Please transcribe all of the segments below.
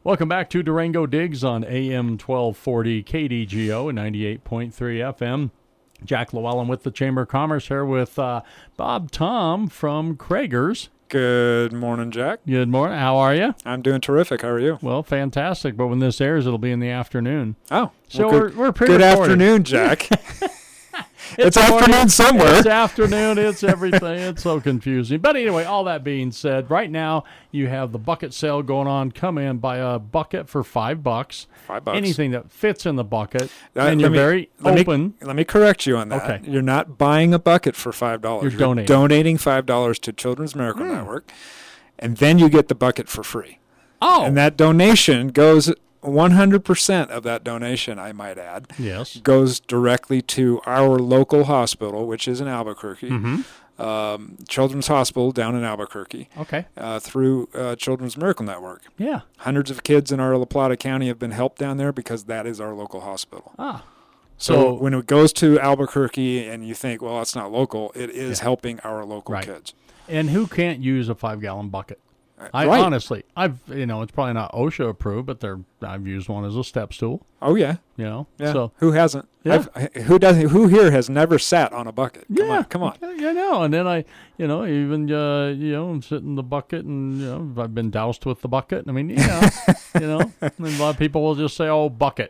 Welcome back to Durango Digs on AM 1240 KDGO and 98.3 FM. Jack Llewellyn with the Chamber of Commerce here with Bob Tom from Krager's. Good morning, Jack. Good morning. How are you? I'm doing terrific. How are you? Well, fantastic. But when this airs, it'll be in the afternoon. Oh, so well, we're good afternoon, Jack. It's afternoon somewhere. It's afternoon. It's everything. It's so confusing. But anyway, all that being said, right now you have the bucket sale going on. Come in, buy a bucket for $5. $5. Anything that fits in the bucket. And you're very open. Let me correct you on that. Okay. You're not buying a bucket for $5. You're donating $5 to Children's Miracle Network, and then you get the bucket for free. Oh. And that donation goes 100% of that donation, I might add, yes, goes directly to our local hospital, which is in Albuquerque, Children's Hospital down in Albuquerque. Okay. Through Children's Miracle Network. Yeah. Hundreds of kids in our La Plata County have been helped down there because that is our local hospital. Ah. So when it goes to Albuquerque and you think, well, that's not local, it is helping our local kids. And who can't use a 5-gallon bucket? Honestly, it's probably not OSHA approved, but I've used one as a step stool. Oh yeah, yeah. So who hasn't? Yeah. Who here has never sat on a bucket? Come on. Yeah, I know. And then I'm sitting in the bucket, and I've been doused with the bucket. I mean, and a lot of people will just say, "Oh, bucket."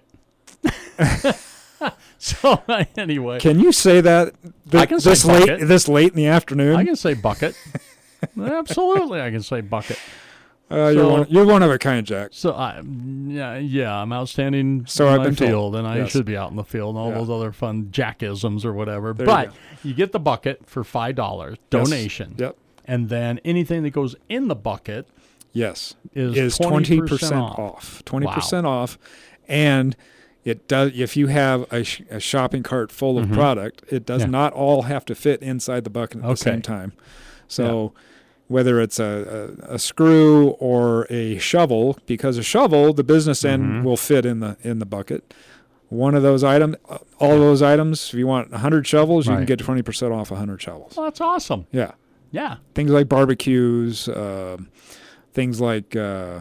So anyway, can you say that? I can say bucket. This late in the afternoon. I can say bucket. Absolutely, I can say bucket. You're one of a kind, Jack. So I'm outstanding in my field, and I should be out in the field and all those other fun jackisms or whatever. But you get the bucket for $5 donation. Yep. And then anything that goes in the bucket is 20% off. 20% off, and it does. If you have a shopping cart full of product, it does not all have to fit inside the bucket at the same time. So whether it's a screw or a shovel, because a shovel, the business end will fit in the bucket. One of those items, all of those items, if you want 100 shovels, you can get 20% off 100 shovels. Well, that's awesome. Yeah. Yeah. Things like barbecues, things like,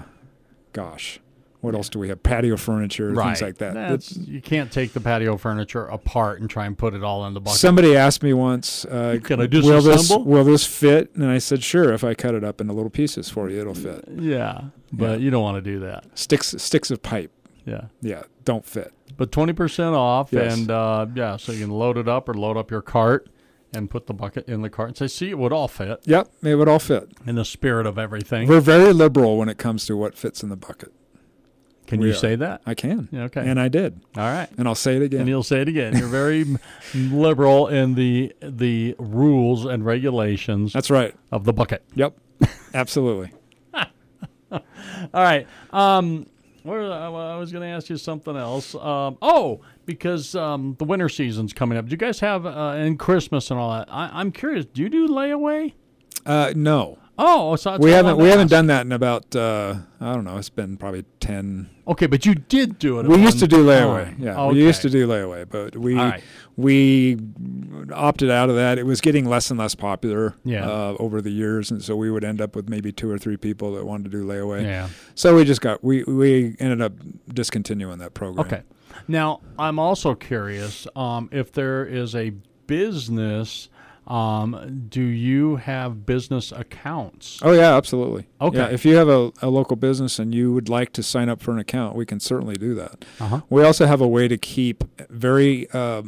what else do we have? Patio furniture, things like that. You can't take the patio furniture apart and try and put it all in the bucket. Somebody asked me once, can I disassemble? Will this fit? And I said, sure. If I cut it up into little pieces for you, it'll fit. Yeah, but you don't want to do that. Sticks of pipe. Yeah, don't fit. But 20% off, yes. And so you can load it up or load up your cart and put the bucket in the cart and say, see, it would all fit. Yep, it would all fit. In the spirit of everything. We're very liberal when it comes to what fits in the bucket. Can you say that? I can. Okay. And I did. All right. And I'll say it again. And you'll say it again. You're very liberal in the rules and regulations. That's right. Of the bucket. Yep. Absolutely. All right. I was going to ask you something else. Because the winter season's coming up. Do you guys have and Christmas and all that? I'm curious. Do you do layaway? No. Oh, so we haven't done that in about I don't know. It's been probably 10. Okay, but you did do it. We used to do layaway. Yeah, okay. We used to do layaway, but we opted out of that. It was getting less and less popular over the years, and so we would end up with maybe 2 or 3 people that wanted to do layaway. Yeah. So we ended up discontinuing that program. Okay. Now I'm also curious if there is a business. Do you have business accounts? Oh, yeah, absolutely. Okay. Yeah, if you have a local business and you would like to sign up for an account, we can certainly do that. Uh-huh. We also have a way to keep very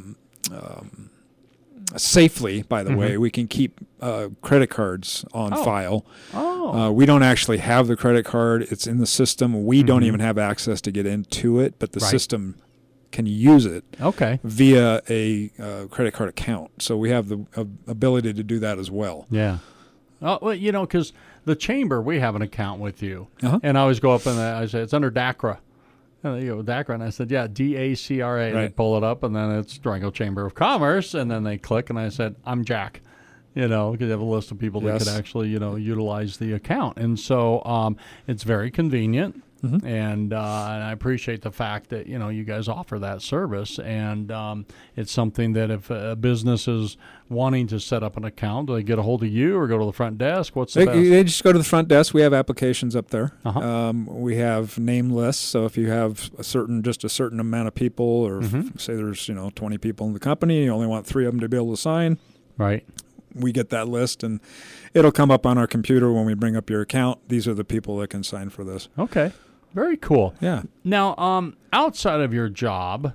safely, by the way, we can keep credit cards on file. Oh. We don't actually have the credit card. It's in the system. We don't even have access to get into it, but the system can use it via a credit card account. So we have the ability to do that as well. Yeah. Oh, well, because the chamber, we have an account with you. And I always go up and I say, it's under DACRA. And they go, DACRA. And I said, yeah, DACRA. Right. And they pull it up, and then it's Durango Chamber of Commerce. And then they click, and I said, I'm Jack. Because you have a list of people that could actually, utilize the account. And so it's very convenient. and I appreciate the fact that you guys offer that service, and it's something that if a business is wanting to set up an account, do they get a hold of you or go to the front desk? What's the best? They just go to the front desk. We have applications up there. We have name lists, so if you have just a certain amount of people, or say there's 20 people in the company, you only want 3 of them to be able to sign. Right. We get that list, and it'll come up on our computer when we bring up your account. These are the people that can sign for this. Okay. Very cool. Yeah. Now, outside of your job,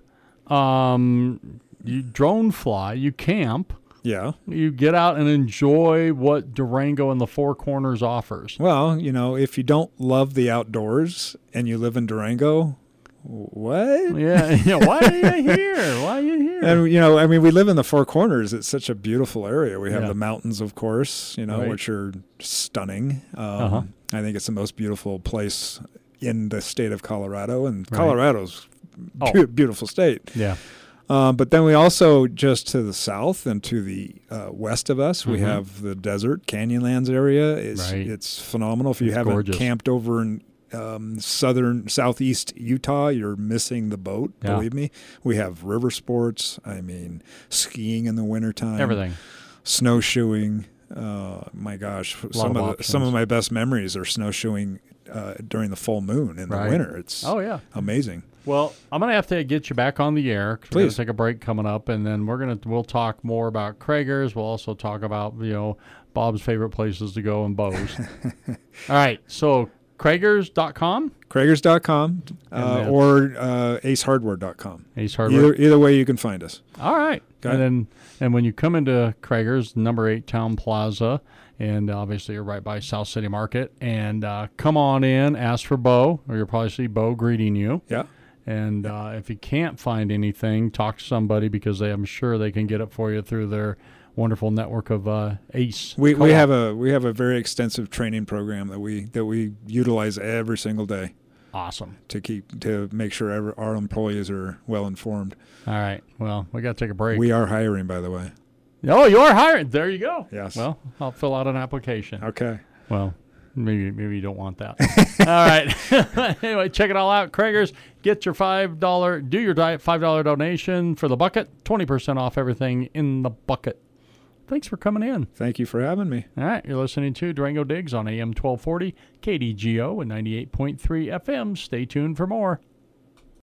you drone fly, you camp. Yeah. You get out and enjoy what Durango and the Four Corners offers. Well, if you don't love the outdoors and you live in Durango, what? Yeah. Why are you here? Why are you here? And, we live in the Four Corners. It's such a beautiful area. We have the mountains, of course, right. which are stunning. I think it's the most beautiful place in the state of Colorado, and Colorado's a beautiful state. Yeah. But then we also, just to the south and to the west of us, we have the desert, Canyonlands area. It's phenomenal. If you haven't gorgeous. Camped over in southeast Utah, you're missing the boat, believe me. We have river sports, skiing in the wintertime. Everything. Snowshoeing. My gosh, some of my best memories are snowshoeing during the full moon in the winter. It's amazing. Well, I'm going to have to get you back on the air. Please. We're going to take a break coming up, and then we'll talk more about Krager's. We'll also talk about, Bob's favorite places to go in Bose. All right. So Kragers.com? Kragers.com or acehardware.com. Ace Hardware. Either way you can find us. All right. And when you come into Krager's, number 8 Town Plaza, and obviously you're right by South City Market, and come on in, ask for Bo, or you'll probably see Bo greeting you. Yeah. And if you can't find anything, talk to somebody, because I'm sure they can get it for you through their wonderful network of ACE. We have a very extensive training program that we utilize every single day. Awesome. To make sure our employees are well informed. All right. Well, we got to take a break. We are hiring, by the way. Oh, you're hiring. There you go. Yes. Well, I'll fill out an application. Okay. Well, maybe you don't want that. All right. Anyway, check it all out. Krager's. Get your $5, do your diet, $5 donation for the bucket. 20% off everything in the bucket. Thanks for coming in. Thank you for having me. All right. You're listening to Durango Digs on AM 1240, KDGO, and 98.3 FM. Stay tuned for more.